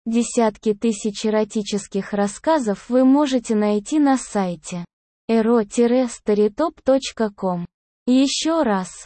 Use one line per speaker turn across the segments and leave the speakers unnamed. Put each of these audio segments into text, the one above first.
Десятки тысяч эротических рассказов вы можете найти на сайте ero-storytop.com. Еще раз,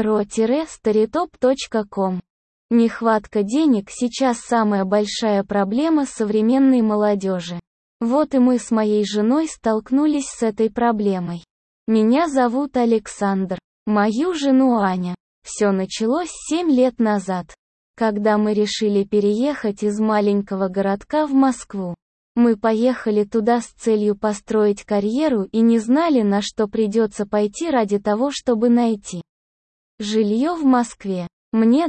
ero-storytop.com. Нехватка денег сейчас самая большая проблема современной молодежи. Вот и мы с моей женой столкнулись с этой проблемой. Меня зовут Александр, мою жену Аня. Все началось 7 лет назад, когда мы решили переехать из маленького городка в Москву. Мы поехали туда с целью построить карьеру и не знали, на что придется пойти ради того, чтобы найти жилье в Москве. Мне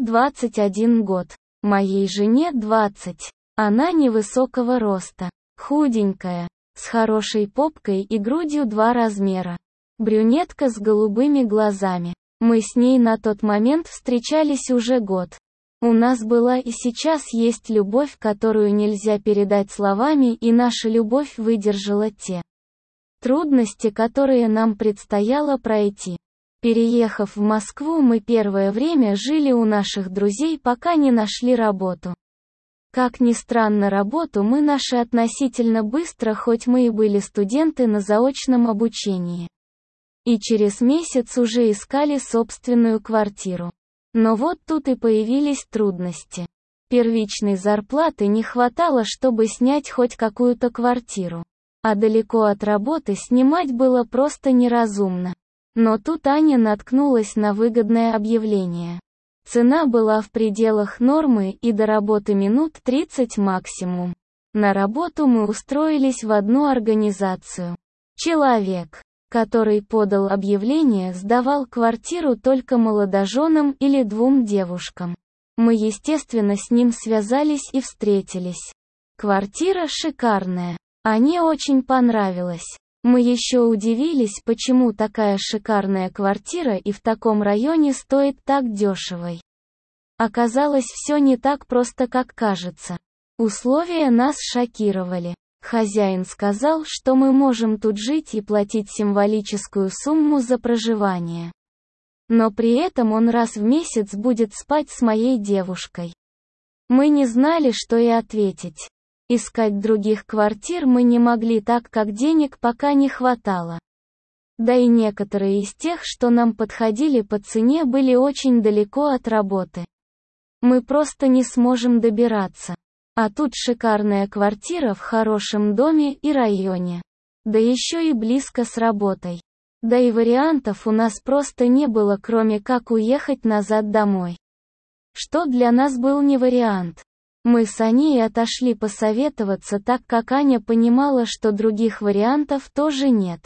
21 год, моей жене 20. Она невысокого роста, худенькая, с хорошей попкой и грудью 2 размера. Брюнетка с голубыми глазами. Мы с ней на тот момент встречались уже год. У нас была и сейчас есть любовь, которую нельзя передать словами, и наша любовь выдержала те трудности, которые нам предстояло пройти. Переехав в Москву, мы первое время жили у наших друзей, пока не нашли работу. Как ни странно, работу мы нашли относительно быстро, хоть мы и были студенты на заочном обучении. И через месяц уже искали собственную квартиру. Но вот тут и появились трудности. Первичной зарплаты не хватало, чтобы снять хоть какую-то квартиру. А далеко от работы снимать было просто неразумно. Но тут Аня наткнулась на выгодное объявление. Цена была в пределах нормы, и до работы минут 30 максимум. На работу мы устроились в одну организацию. Человек, который подал объявление, сдавал квартиру только молодоженам или 2 девушкам. Мы, естественно, с ним связались и встретились. Квартира шикарная. Ане очень понравилась. Мы еще удивились, почему такая шикарная квартира и в таком районе стоит так дешево. Оказалось, все не так просто, как кажется. Условия нас шокировали. Хозяин сказал, что мы можем тут жить и платить символическую сумму за проживание. Но при этом он раз в месяц будет спать с моей девушкой. Мы не знали, что и ответить. Искать других квартир мы не могли, так как денег пока не хватало. Да и некоторые из тех, что нам подходили по цене, были очень далеко от работы. Мы просто не сможем добираться. А тут шикарная квартира в хорошем доме и районе. Да еще и близко с работой. Да и вариантов у нас просто не было, кроме как уехать назад домой. Что для нас был не вариант. Мы с Аней отошли посоветоваться, так как Аня понимала, что других вариантов тоже нет.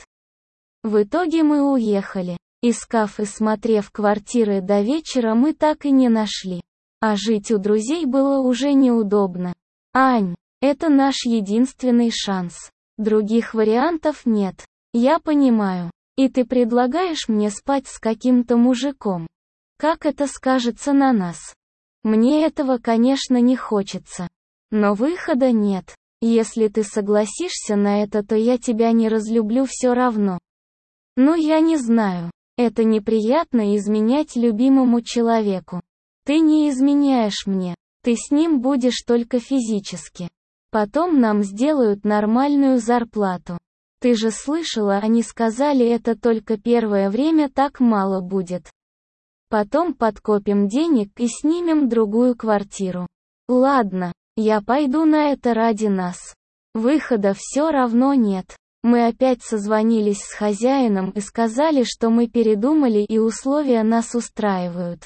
В итоге мы уехали. Искав и смотрев квартиры до вечера, мы так и не нашли. А жить у друзей было уже неудобно. Ань, это наш единственный шанс. Других вариантов нет. Я понимаю. И ты предлагаешь мне спать с каким-то мужиком. Как это скажется на нас? Мне этого, конечно, не хочется. Но выхода нет. Если ты согласишься на это, то я тебя не разлюблю все равно. Ну, я не знаю. Это неприятно изменять любимому человеку. Ты не изменяешь мне. Ты с ним будешь только физически. Потом нам сделают нормальную зарплату. Ты же слышала, они сказали, это только первое время так мало будет. Потом подкопим денег и снимем другую квартиру. Ладно, я пойду на это ради нас. Выхода все равно нет. Мы опять созвонились с хозяином и сказали, что мы передумали и условия нас устраивают.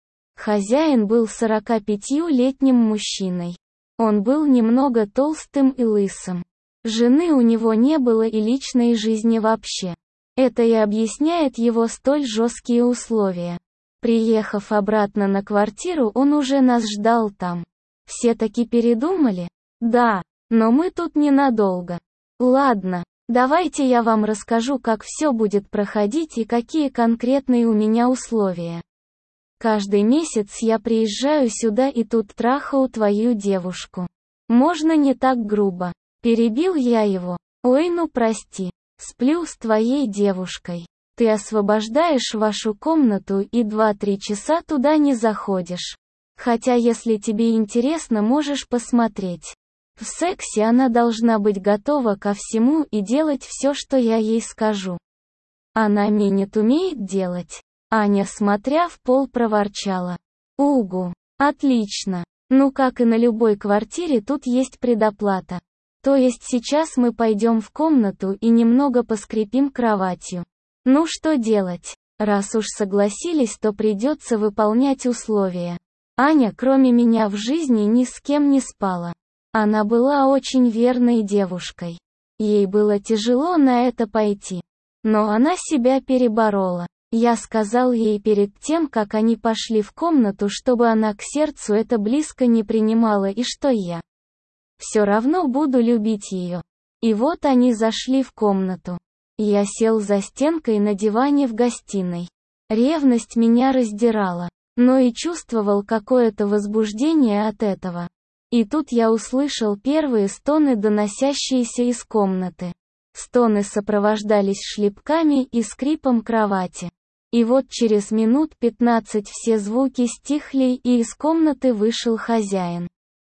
Хозяин был 45-летним мужчиной. Он был немного толстым и лысым. Жены у него не было и личной жизни вообще. Это и объясняет его столь жесткие условия. Приехав обратно на квартиру, он уже нас ждал там. Все таки передумали? Да, но мы тут ненадолго. Ладно, давайте я вам расскажу, как все будет проходить и какие конкретные у меня условия. Каждый месяц я приезжаю сюда и тут трахаю твою девушку. Можно не так грубо. Перебил я его. Ой, ну прости. Сплю с твоей девушкой. Ты освобождаешь вашу комнату и 2-3 часа туда не заходишь. Хотя если тебе интересно, можешь посмотреть. В сексе она должна быть готова ко всему и делать все, что я ей скажу. Она минет умеет делать. Аня, смотря в пол, проворчала. Угу, отлично. Ну, как и на любой квартире, тут есть предоплата. То есть сейчас мы пойдем в комнату и немного поскрипим кроватью. Ну что делать? Раз уж согласились, то придется выполнять условия. Аня, кроме меня, в жизни ни с кем не спала. Она была очень верной девушкой. Ей было тяжело на это пойти. Но она себя переборола. Я сказал ей перед тем, как они пошли в комнату, чтобы она к сердцу это близко не принимала и что я все равно буду любить ее. И вот они зашли в комнату. Я сел за стенкой на диване в гостиной. Ревность меня раздирала, но и чувствовал какое-то возбуждение от этого. И тут я услышал первые стоны, доносящиеся из комнаты. Стоны сопровождались шлепками и скрипом кровати. И вот через минут 15 все звуки стихли, и из комнаты вышел хозяин.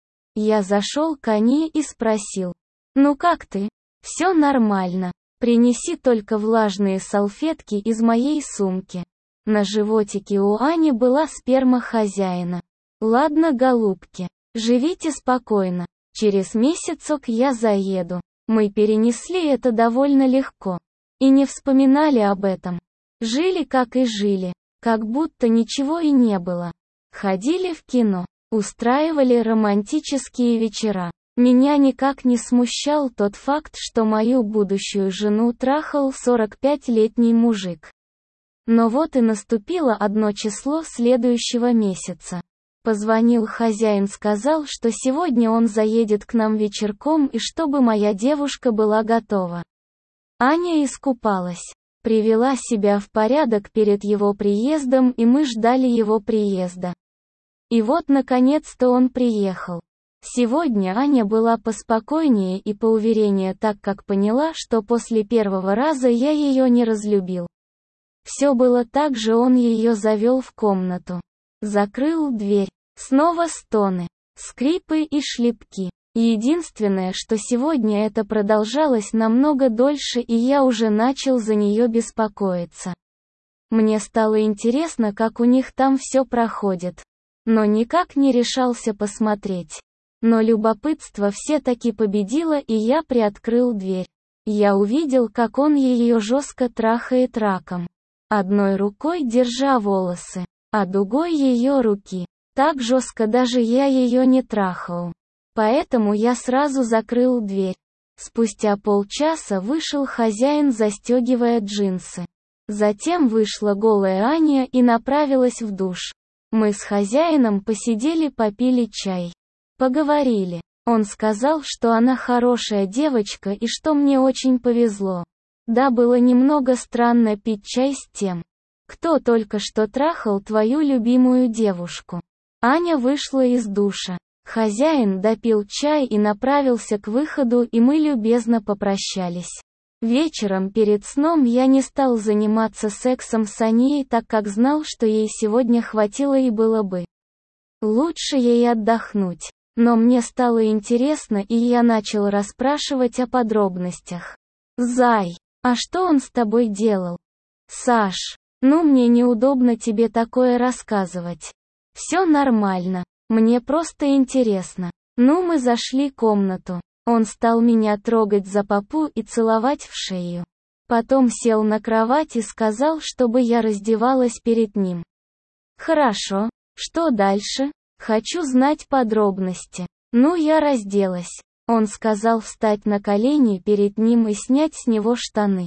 Я зашел к Ане и спросил: «Ну как ты?» «Все нормально. Принеси только влажные салфетки из моей сумки». На животике у Ани была сперма хозяина. «Ладно, голубки, живите спокойно. Через месяцок я заеду». Мы перенесли это довольно легко. И не вспоминали об этом. Жили как и жили, как будто ничего и не было. Ходили в кино, устраивали романтические вечера. Меня никак не смущал тот факт, что мою будущую жену трахал 45-летний мужик. Но вот и наступило одно число следующего месяца. Позвонил хозяин, сказал, что сегодня он заедет к нам вечерком и чтобы моя девушка была готова. Аня искупалась, привела себя в порядок перед его приездом, и мы ждали его приезда. И вот наконец-то он приехал. Сегодня Аня была поспокойнее и поувереннее, так как поняла, что после первого раза я ее не разлюбил. Все было так же, он ее завел в комнату. Закрыл дверь. Снова стоны, скрипы и шлепки. Единственное, что сегодня это продолжалось намного дольше, и я уже начал за нее беспокоиться. Мне стало интересно, как у них там все проходит. Но никак не решался посмотреть. Но любопытство все-таки победило, и я приоткрыл дверь. Я увидел, как он ее жестко трахает раком. Одной рукой держа волосы, а другой ее руки. Так жестко даже я ее не трахал. Поэтому я сразу закрыл дверь. Спустя полчаса вышел хозяин, застегивая джинсы. Затем вышла голая Аня и направилась в душ. Мы с хозяином посидели, попили чай. Поговорили. Он сказал, что она хорошая девочка и что мне очень повезло. Да, было немного странно пить чай с тем, кто только что трахал твою любимую девушку. Аня вышла из душа. Хозяин допил чай и направился к выходу, и мы любезно попрощались. Вечером перед сном я не стал заниматься сексом с Аней, так как знал, что ей сегодня хватило и было бы лучше ей отдохнуть. Но мне стало интересно, и я начал расспрашивать о подробностях. «Зай, а что он с тобой делал?» «Саш, ну мне неудобно тебе такое рассказывать. Все нормально. Мне просто интересно». Ну, мы зашли в комнату. Он стал меня трогать за попу и целовать в шею. Потом сел на кровать и сказал, чтобы я раздевалась перед ним. Хорошо. Что дальше? Хочу знать подробности. Ну, я разделась. Он сказал встать на колени перед ним и снять с него штаны.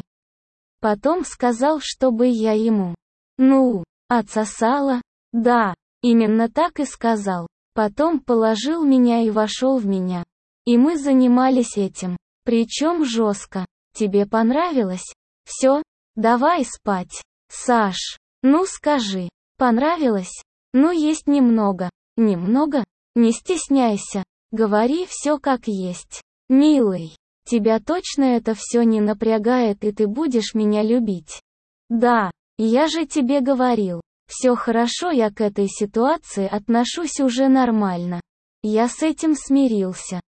Потом сказал, чтобы я ему. Ну, отсосала? Да. Именно так и сказал. Потом положил меня и вошел в меня. И мы занимались этим. Причем жестко. Тебе понравилось? Все? Давай спать. Саш, ну скажи, понравилось? Ну есть немного. Немного? Не стесняйся. Говори все как есть. Милый, тебя точно это все не напрягает, и ты будешь меня любить? Да, я же тебе говорил. Все хорошо, я к этой ситуации отношусь уже нормально. Я с этим смирился.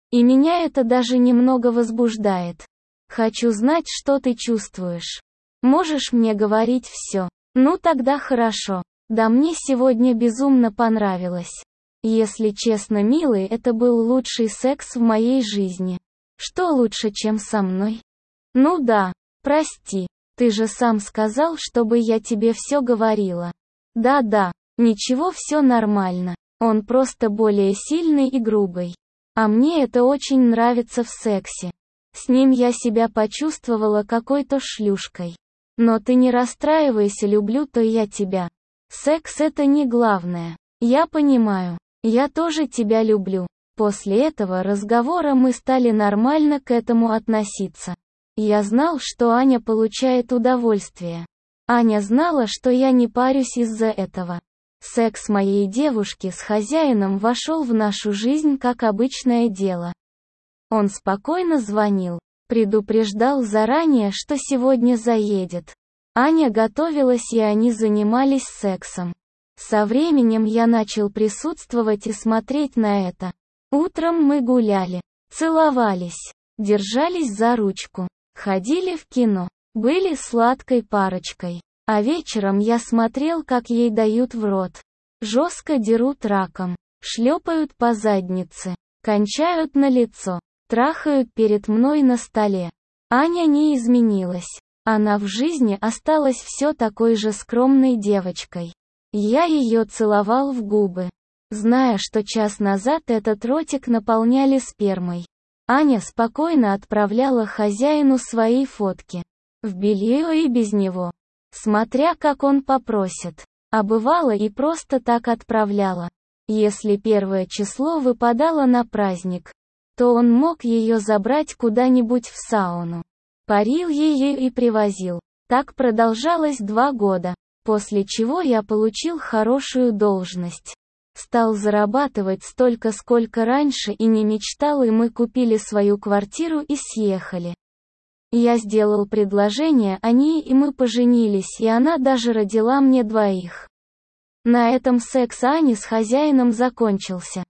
И меня это даже немного возбуждает. Хочу знать, что ты чувствуешь. Можешь мне говорить все. Ну тогда хорошо. Да, мне сегодня безумно понравилось. Если честно, милый, это был лучший секс в моей жизни. Что лучше, чем со мной? Ну да, прости. Ты же сам сказал, чтобы я тебе все говорила. Да-да, ничего, все нормально. Он просто более сильный и грубый. А мне это очень нравится в сексе. С ним я себя почувствовала какой-то шлюшкой. Но ты не расстраивайся, люблю то я тебя. Секс это не главное. Я понимаю. Я тоже тебя люблю. После этого разговора мы стали нормально к этому относиться. Я знал, что Аня получает удовольствие. Аня знала, что я не парюсь из-за этого. Секс моей девушки с хозяином вошел в нашу жизнь как обычное дело. Он спокойно звонил, предупреждал заранее, что сегодня заедет. Аня готовилась, и они занимались сексом. Со временем я начал присутствовать и смотреть на это. Утром мы гуляли, целовались, держались за ручку, ходили в кино, были сладкой парочкой. А вечером я смотрел, как ей дают в рот. Жестко дерут раком, шлепают по заднице, кончают на лицо, трахают перед мной на столе. Аня не изменилась. Она в жизни осталась все такой же скромной девочкой. Я ее целовал в губы, зная, что час назад этот ротик наполняли спермой. Аня спокойно отправляла хозяину свои фотки. В белье и без него. Смотря как он попросит. А бывало и просто так отправляла. Если первое число выпадало на праздник, то он мог ее забрать куда-нибудь в сауну. Парил ее и привозил. Так продолжалось 2 года. После чего я получил хорошую должность. Стал зарабатывать столько, сколько раньше и не мечтал, и мы купили свою квартиру и съехали. Я сделал предложение Ане, и мы поженились, и она даже родила мне 2. На этом секс Ани с хозяином закончился.